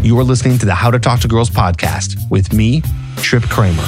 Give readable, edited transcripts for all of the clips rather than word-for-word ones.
You are listening to the How to Talk to Girls podcast with me, Trip Kramer.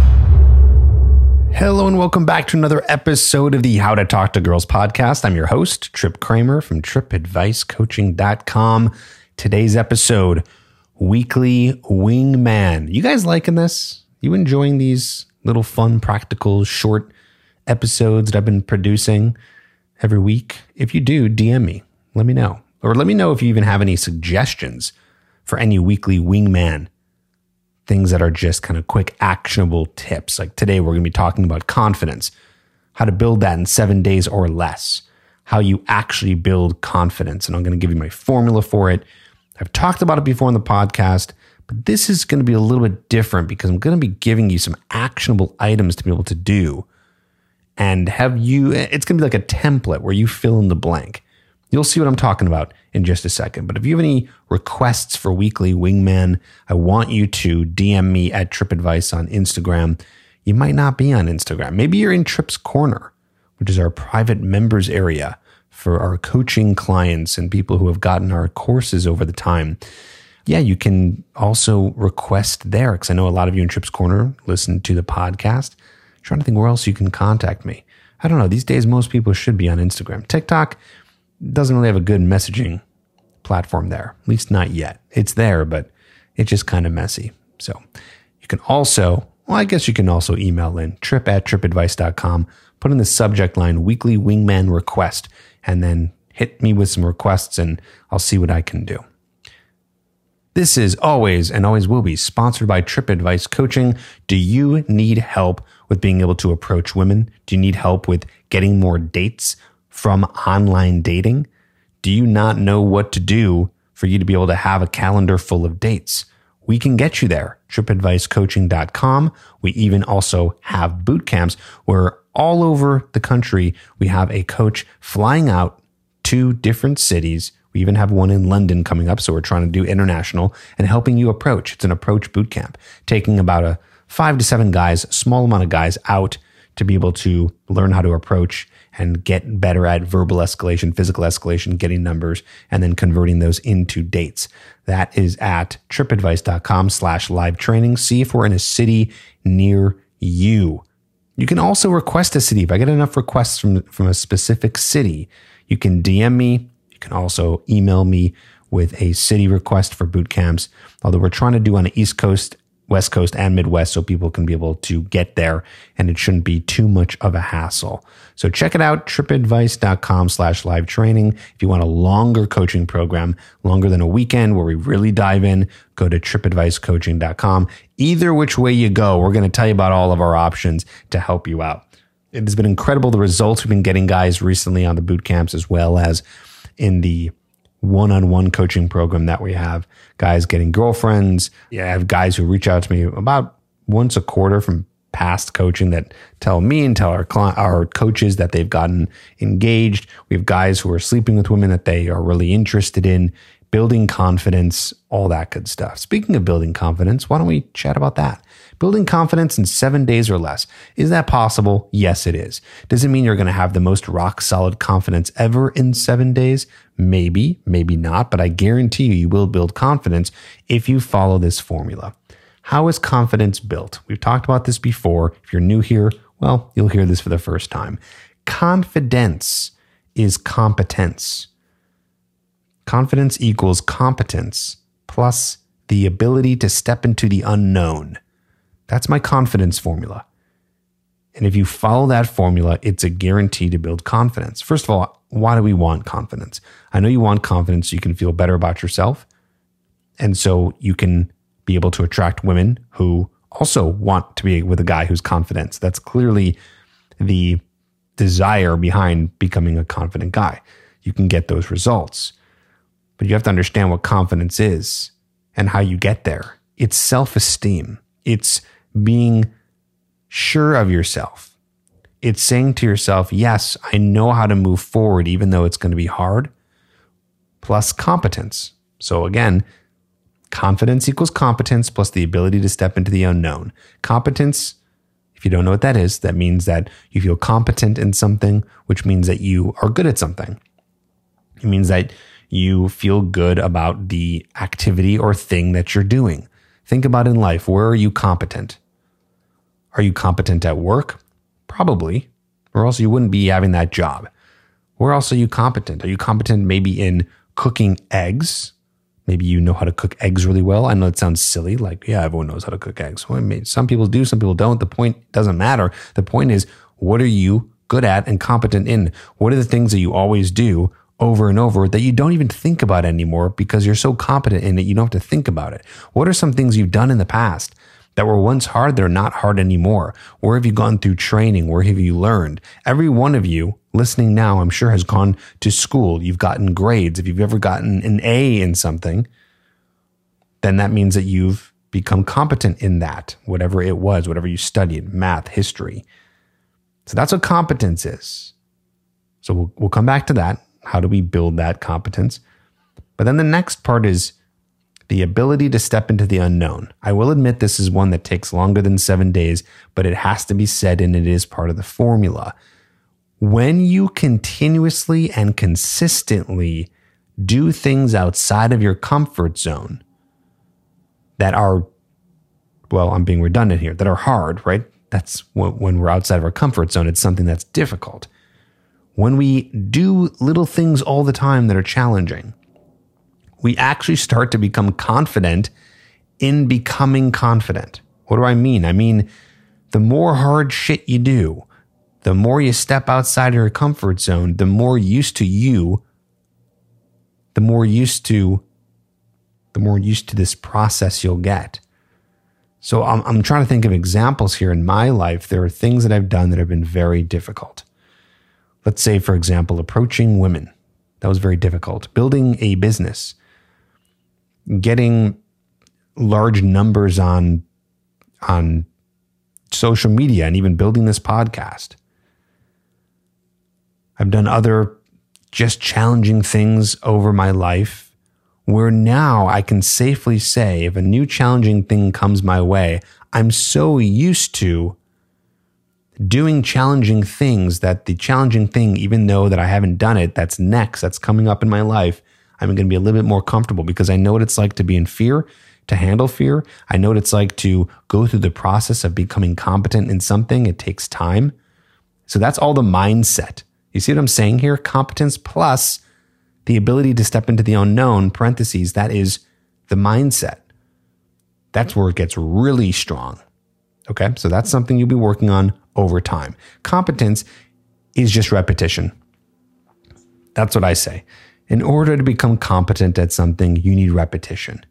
Hello and welcome back to another episode of the How to Talk to Girls podcast. I'm your host, Trip Kramer from tripadvicecoaching.com. Today's episode, Weekly Wingman. You guys liking this? You enjoying these little fun, practical, short episodes that I've been producing every week? If you do, DM me. Let me know. Or let me know if you even have any suggestions for any weekly wingman things that are just kind of quick, actionable tips. Like today, we're going to be talking about confidence, how to build that in 7 days or less, how you actually build confidence. And I'm going to give you my formula for it. I've talked about it before on the podcast, but this is going to be a little bit different because I'm going to be giving you some actionable items to be able to do and it's going to be like a template where you fill in the blank. You'll see what I'm talking about in just a second. But if you have any requests for Weekly Wingman, I want you to DM me at TripAdvice on Instagram. You might not be on Instagram. Maybe you're in Trip's Corner, which is our private members area for our coaching clients and people who have gotten our courses over the time. Yeah, you can also request there because I know a lot of you in Trip's Corner listen to the podcast. I'm trying to think where else you can contact me. I don't know. These days, most people should be on Instagram. TikTok doesn't really have a good messaging platform there, at least not yet. It's there, but it's just kind of messy. So you can also, I guess you can also email in trip@tripadvice.com, put in the subject line, Weekly Wingman Request, and then hit me with some requests and I'll see what I can do. This is always and always will be sponsored by TripAdvice Coaching. Do you need help with being able to approach women? Do you need help with getting more dates from online dating? Do you not know what to do for you to be able to have a calendar full of dates? We can get you there. TripAdviceCoaching.com. We even also have boot camps where all over the country, we have a coach flying out to different cities. We even have one in London coming up. So we're trying to do international and helping you approach. It's an approach boot camp, taking about 5 to 7 guys, a small amount of guys out to be able to learn how to approach and get better at verbal escalation, physical escalation, getting numbers, and then converting those into dates. That is at tripadvice.com/live training. See if we're in a city near you. You can also request a city. If I get enough requests from a specific city, you can DM me. You can also email me with a city request for boot camps. Although we're trying to do on the East Coast, West Coast, and Midwest so people can be able to get there and it shouldn't be too much of a hassle. So check it out, tripadvice.com/live training. If you want a longer coaching program, longer than a weekend where we really dive in, go to tripadvicecoaching.com. Either which way you go, we're going to tell you about all of our options to help you out. It has been incredible, the results we've been getting guys recently on the boot camps as well as in the one-on-one coaching program that we have. Guys getting girlfriends. Yeah, I have guys who reach out to me about once a quarter from past coaching that tell me and tell our coaches that they've gotten engaged. We have guys who are sleeping with women that they are really interested in, building confidence, all that good stuff. Speaking of building confidence, why don't we chat about that? Building confidence in 7 days or less. Is that possible? Yes, it is. Does it mean you're going to have the most rock solid confidence ever in 7 days? Maybe, maybe not, but I guarantee you will build confidence if you follow this formula. How is confidence built? We've talked about this before. If you're new here, well, you'll hear this for the first time. Confidence is competence. Confidence equals competence plus the ability to step into the unknown. That's my confidence formula. And if you follow that formula, it's a guarantee to build confidence. First of all, why do we want confidence? I know you want confidence so you can feel better about yourself. And so you can be able to attract women who also want to be with a guy who's confident. That's clearly the desire behind becoming a confident guy. You can get those results. But you have to understand what confidence is and how you get there. It's self-esteem. It's being sure of yourself. It's saying to yourself, yes, I know how to move forward, even though it's going to be hard, plus competence. So again, confidence equals competence plus the ability to step into the unknown. Competence, if you don't know what that is, that means that you feel competent in something, which means that you are good at something. It means that you feel good about the activity or thing that you're doing. Think about in life, where are you competent? Are you competent at work? Probably, or else you wouldn't be having that job. Where else are you competent? Are you competent maybe in cooking eggs? Maybe you know how to cook eggs really well. I know it sounds silly, like, yeah, everyone knows how to cook eggs. Well, some people do, some people don't. The point doesn't matter. The point is, what are you good at and competent in? What are the things that you always do over and over that you don't even think about anymore because you're so competent in it, you don't have to think about it? What are some things you've done in the past that were once hard that are not hard anymore? Where have you gone through training? Where have you learned? Every one of you listening now, I'm sure, has gone to school. You've gotten grades. If you've ever gotten an A in something, then that means that you've become competent in that, whatever it was, whatever you studied, math, history. So that's what competence is. So we'll come back to that. How do we build that competence? But then the next part is the ability to step into the unknown. I will admit this is one that takes longer than 7 days, but it has to be said, and it is part of the formula. When you continuously and consistently do things outside of your comfort zone that are, well, I'm being redundant here, that are hard, right? That's when we're outside of our comfort zone. It's something that's difficult. When we do little things all the time that are challenging, we actually start to become confident in becoming confident. What do I mean? I mean, the more hard shit you do, the more you step outside of your comfort zone, the more used to this process you'll get. So I'm trying to think of examples here in my life. There are things that I've done that have been very difficult. Let's say, for example, approaching women. That was very difficult. Building a business. Getting large numbers on social media, and even building this podcast. I've done other just challenging things over my life where now I can safely say, if a new challenging thing comes my way, I'm so used to doing challenging things that the challenging thing, even though that I haven't done it, that's next, that's coming up in my life, I'm going to be a little bit more comfortable because I know what it's like to be in fear, to handle fear. I know what it's like to go through the process of becoming competent in something. It takes time. So that's all the mindset. You see what I'm saying here? Competence plus the ability to step into the unknown, parentheses, that is the mindset. That's where it gets really strong. Okay, so that's something you'll be working on over time. Competence is just repetition. That's what I say. In order to become competent at something, you need repetition.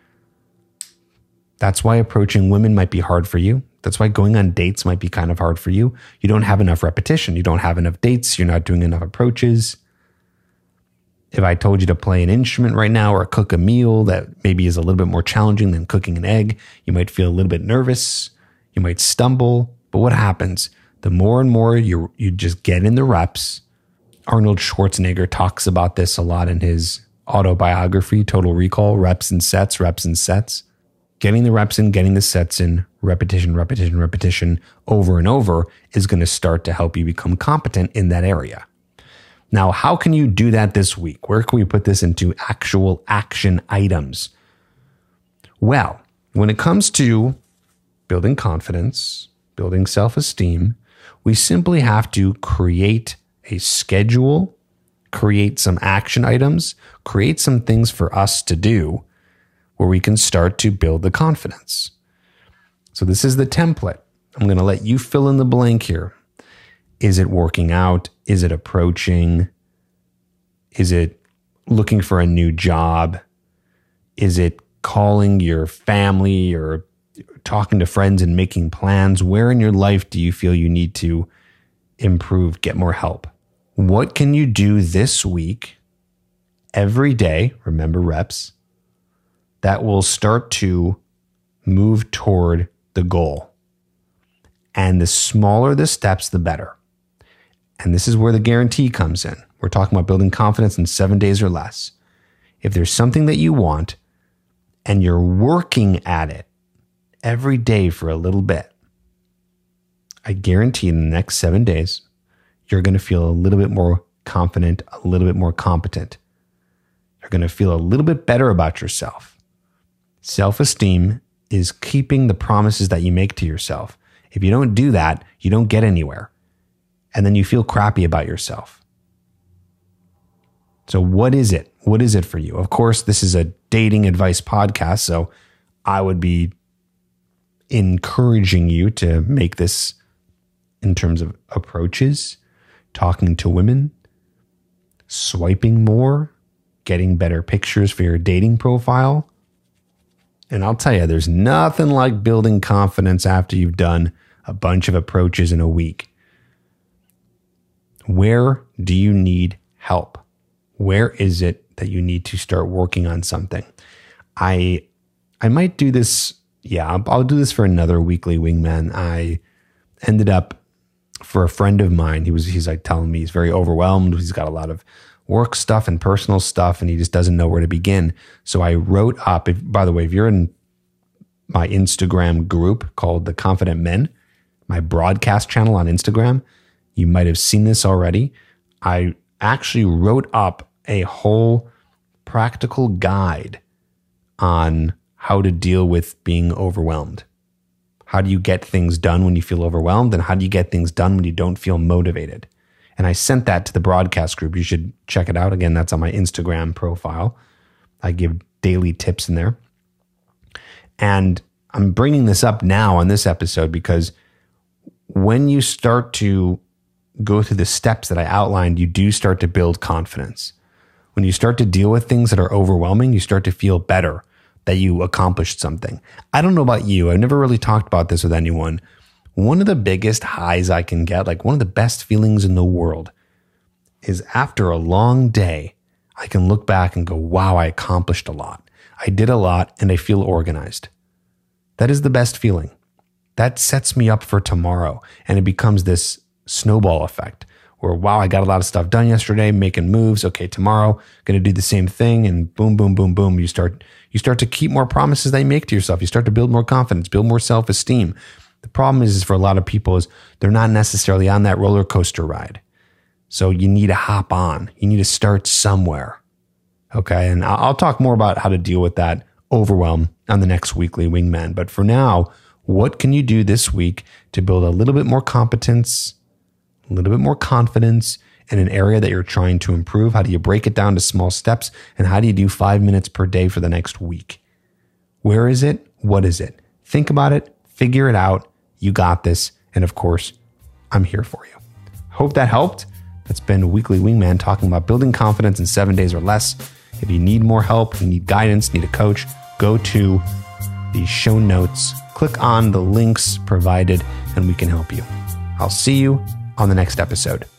That's why approaching women might be hard for you. That's why going on dates might be kind of hard for you. You don't have enough repetition. You don't have enough dates. You're not doing enough approaches. If I told you to play an instrument right now or cook a meal that maybe is a little bit more challenging than cooking an egg, you might feel a little bit nervous. You might stumble. But what happens? The more and more you just get in the reps. Arnold Schwarzenegger talks about this a lot in his autobiography, Total Recall, reps and sets, reps and sets. Getting the reps in, getting the sets in, repetition, repetition, repetition over and over is going to start to help you become competent in that area. Now, how can you do that this week? Where can we put this into actual action items? Well, when it comes to building confidence, building self-esteem, we simply have to create a schedule, create some action items, create some things for us to do where we can start to build the confidence. So this is the template. I'm going to let you fill in the blank here. Is it working out? Is it approaching? Is it looking for a new job? Is it calling your family or talking to friends and making plans? Where in your life do you feel you need to improve, get more help? What can you do this week, every day, remember reps, that will start to move toward the goal? And the smaller the steps, the better. And this is where the guarantee comes in. We're talking about building confidence in 7 days or less. If there's something that you want and you're working at it every day for a little bit, I guarantee in the next 7 days, you're going to feel a little bit more confident, a little bit more competent. You're going to feel a little bit better about yourself. Self-esteem is keeping the promises that you make to yourself. If you don't do that, you don't get anywhere. And then you feel crappy about yourself. So what is it? What is it for you? Of course, this is a dating advice podcast, so I would be encouraging you to make this in terms of approaches, talking to women, swiping more, getting better pictures for your dating profile. And I'll tell you, there's nothing like building confidence after you've done a bunch of approaches in a week. Where do you need help? Where is it that you need to start working on something? I might do this. Yeah, I'll do this for another weekly wingman. I ended up, for a friend of mine, he's like telling me he's very overwhelmed. He's got a lot of work stuff and personal stuff, and he just doesn't know where to begin. So I wrote up, by the way, if you're in my Instagram group called The Confident Men, my broadcast channel on Instagram, you might have seen this already. I actually wrote up a whole practical guide on how to deal with being overwhelmed. How do you get things done when you feel overwhelmed? And how do you get things done when you don't feel motivated? And I sent that to the broadcast group. You should check it out. Again, that's on my Instagram profile. I give daily tips in there. And I'm bringing this up now on this episode because when you start to go through the steps that I outlined, you do start to build confidence. When you start to deal with things that are overwhelming, you start to feel better that you accomplished something. I don't know about you. I've never really talked about this with anyone. One of the biggest highs I can get, like one of the best feelings in the world, is after a long day, I can look back and go, wow, I accomplished a lot. I did a lot and I feel organized. That is the best feeling. That sets me up for tomorrow. And it becomes this snowball effect where, wow, I got a lot of stuff done yesterday, making moves. Okay, tomorrow, going to do the same thing. And boom, boom, boom, boom. You start to keep more promises that you make to yourself. You start to build more confidence, build more self-esteem. The problem is for a lot of people is they're not necessarily on that roller coaster ride. So you need to hop on. You need to start somewhere. Okay. And I'll talk more about how to deal with that overwhelm on the next weekly Wingman. But for now, what can you do this week to build a little bit more competence, a little bit more confidence in an area that you're trying to improve? How do you break it down to small steps? And how do you do 5 minutes per day for the next week? Where is it? What is it? Think about it. Figure it out. You got this. And of course, I'm here for you. Hope that helped. That's been Weekly Wingman talking about building confidence in 7 days or less. If you need more help, you need guidance, need a coach, go to the show notes, click on the links provided, and we can help you. I'll see you on the next episode.